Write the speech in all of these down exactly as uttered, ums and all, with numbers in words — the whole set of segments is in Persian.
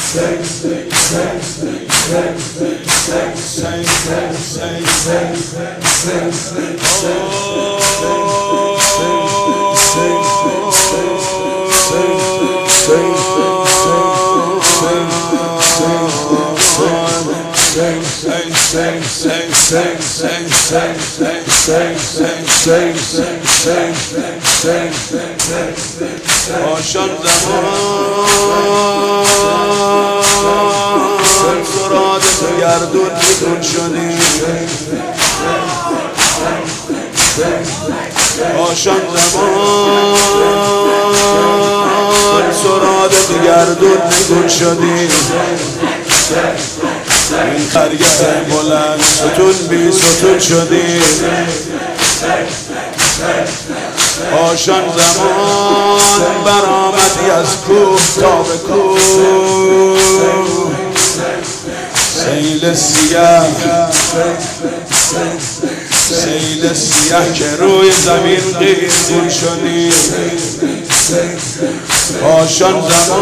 آشان زمان سراد گردون میدون شدی آشان زمان سراد گردون میدون شدی این خرگه بلند ستون بی ستون شدی آشان زمان برآمدی از کوه تا به کوه سیل سیاه سیل سیاه که روی زمین قیرگون شدی آشان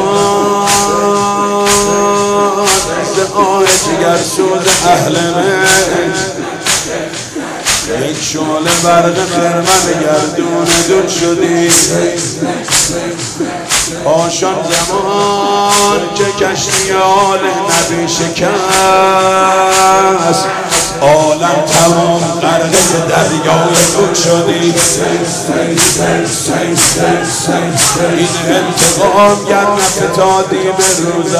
زمان ز آه جگرسوز اهل بیت یک شعله برق خرمن گردون دون شدی آشان زمان که کشتی آل نبی شکست عالم تمام غرق دریای نور شدی این انتقام گر نفتادی به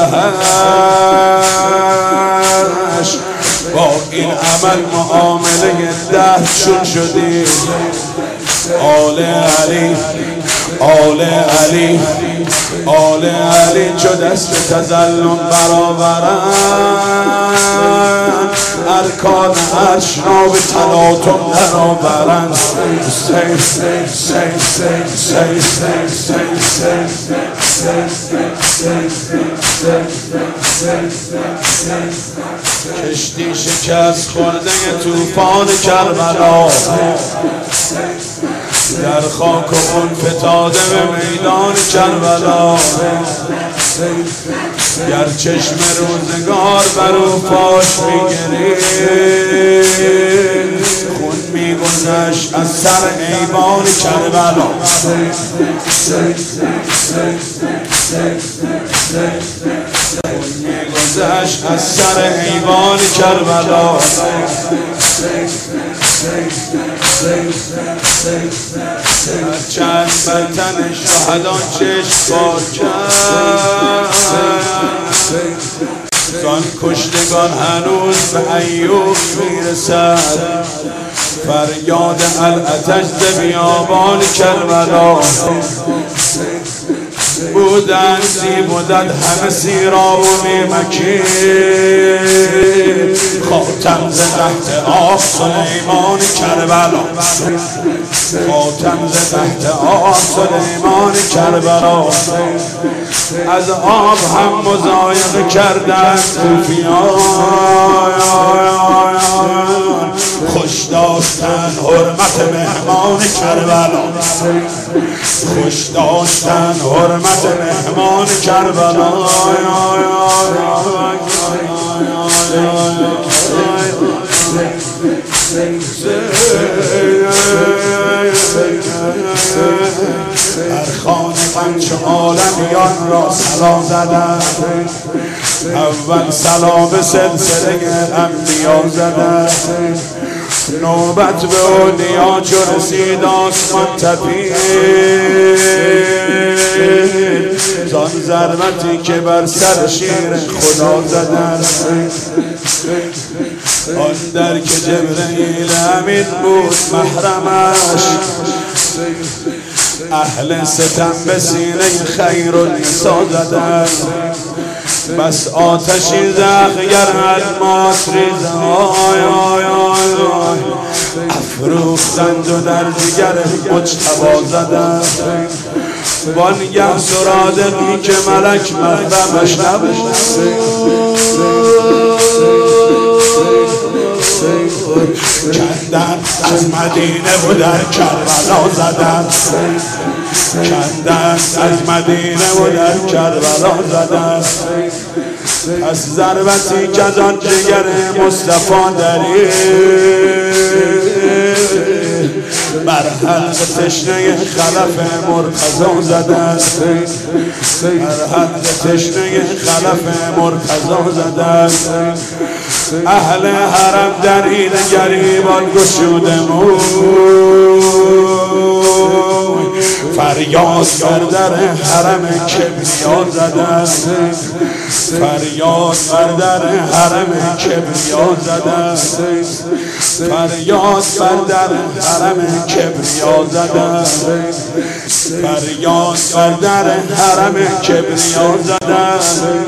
روزهش با این عمل معامله دهشون شدی آل علی آل علی آل علی چو دست تظلم برآورند ارکان عرش را به تلاطم درآورند کشتی شکست خورده طوفان کربلا در خاک و خون فتاده به میدان کربلا گر چشم روزگار بر او فاش میگرید خون میگذشت از سر ایوان کربلا خون میگذشت از سر ایوان کربلا چند بطن شهدان چشم بار کرد زان کشتگان هنوز به ایوب میرسد فریاد العطش ز بیابان کربلا بودن سی بودن همه سیراب و میمکید خاتم ز تحت آب سلیمان کربلا خاتم ز تحت آب سلیمان کربلا از آب هم مضایقه کردند صوفیان خوش داشتن حرمت مهمان کربلا خوش داشتن حرمت مهمان کربلا در خانه پنج عالمیان را سلام زدن اول سلام سلسله انبیا زدن نوبت به اولیا چو رسید آسمان تپید زان ضربتی که بر سر شیر خدا زدن آن در که جبرئیل امین بود محرمش اهل ستم به سینه خیرالنسا زدن بس آتشی زخگر الماس ریز آی آی آی آی افروختند و در جگر مجتبی زدن وانگه سرادقی که ملک محرمش نبود کندن از مدینه و در کربلا زدن کندن از مدینه و در کربلا زدن از ضربتی که از آن جگر مصطفی درید بر حلق تشنه خلف مرتضی زدن بر حلق تشنه خلف مرتضی زدن اهل حرم درید گریبان گشوده موی فریاد بر در حرم کبریا زدن فریاد بر در حرم کبریا زدن فریاد بر در حرم کبریا زدن فریاد بر در حرم کبریا زدن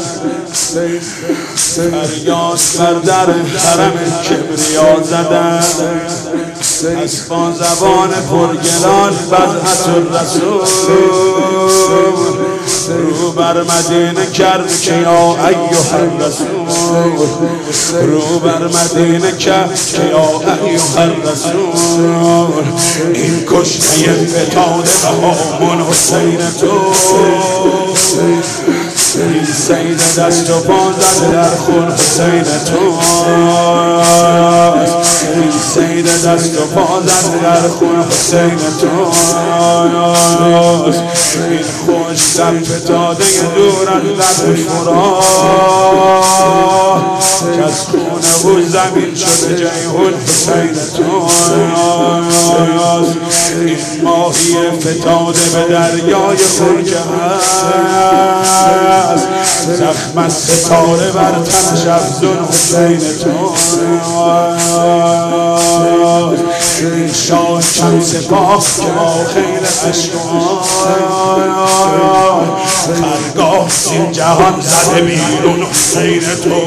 فریاد بر در حرم کبریا زدن از با زبان پرگلان بضعت الرسول رو بر مدینه کرد که یا ایها الرسول رو بر مدینه کرد که یا ایها الرسول این کشته فتاده به هامون حسین تو این سید دست و پا زده در خون حسین تو این سید دست و پا زده در خون حسین تو این خوش لب فتاده دور از لب فرات که از خونه و زمین شده جیهون حسین تو این ماهی فتاده به دریای خون که هست زخم از ستاره بر تنش افزون حسین تو این شاه کم سپاه که با خیل اشکان خرگاه این جهان زده بیرون حسین تو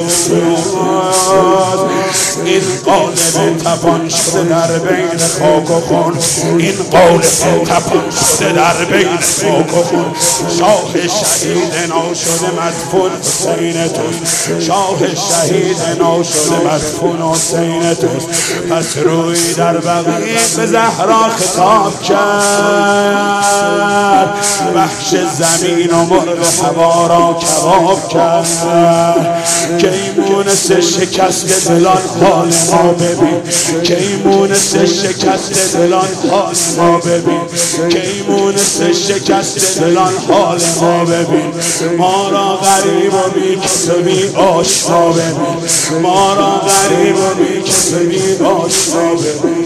این قالب تپان شده در بین خاک و خون این قالب تپان شده در بین خاک و خون شاه شهید ناشده مدفون حسین تو شاه شهید ناشده مدفون حسین تو پس روی در بقیه به زهرا خطاب کرد وحش زمین و مرغ هوا را کباب کرد که ایمونست شکست دلان حال ما ببین که ایمونست شکست دلان حال ما ببین که ایمونست شکست دلان حال ما ببین ما را غریب و بی کس و بی آشنا ببین ما را غریب و بی کس و بی آشنا ببین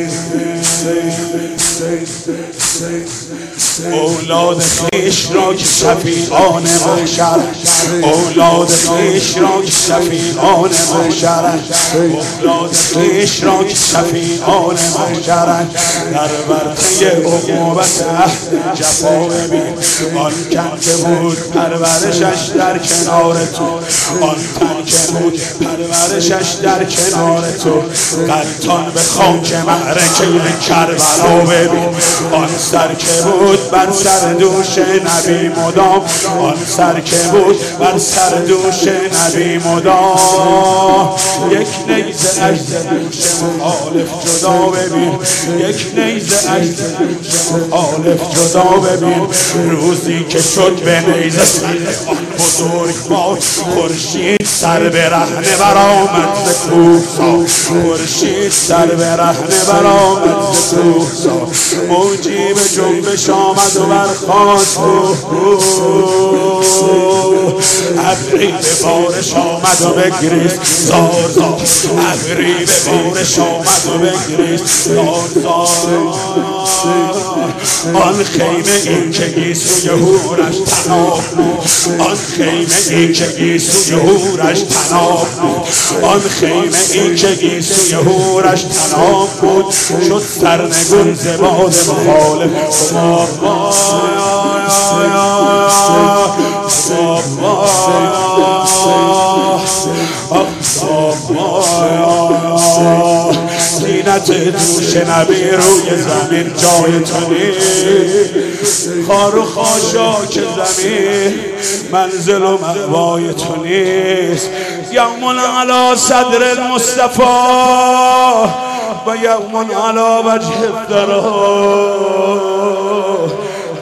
اولاد خویش را که شفیعان محشر اولاد خویش را که شفیعان محشر اولاد خویش را که شفیعان محشر در ورطه عقوبت اهل جفا ببین آن کن که بود پرورشش در کنار تو آن تن که بود پرورشش در کنار تو غلطان به خاک معرکه کربلا ببین آن سر که بود بر سر دوش نبی مدام آن سر که بود بر سر دوش نبی مدام یک نیزه اجز دوش مخالف جدا ببین یک نیزه اجز دوش مخالف جدا ببین روزی که شد به نیزه سر آن بزرگ باد خورشید سر به رهنه برآمد ز کوهسار خورشید سر به رهنه برآمد ز کوهسار موجی به جنبش آمد و برخاست ابری به بارش آمد و بگریست زار زار ابری به بارش آمد و بگریست زار زار آن خیمه این که گیسوی هورش تناب آن خیمه این که گیسوی هورش تناب آن خیمه این که گیسوی هورش تناب بود شد سرنگون ز باد مخالف زینت دوش نبی روی زمین جای تو نیست خار و خاشاک زمین منزل و مأوای تو نیست یوم علی صدر المصطفی و یوم علی وجه الثری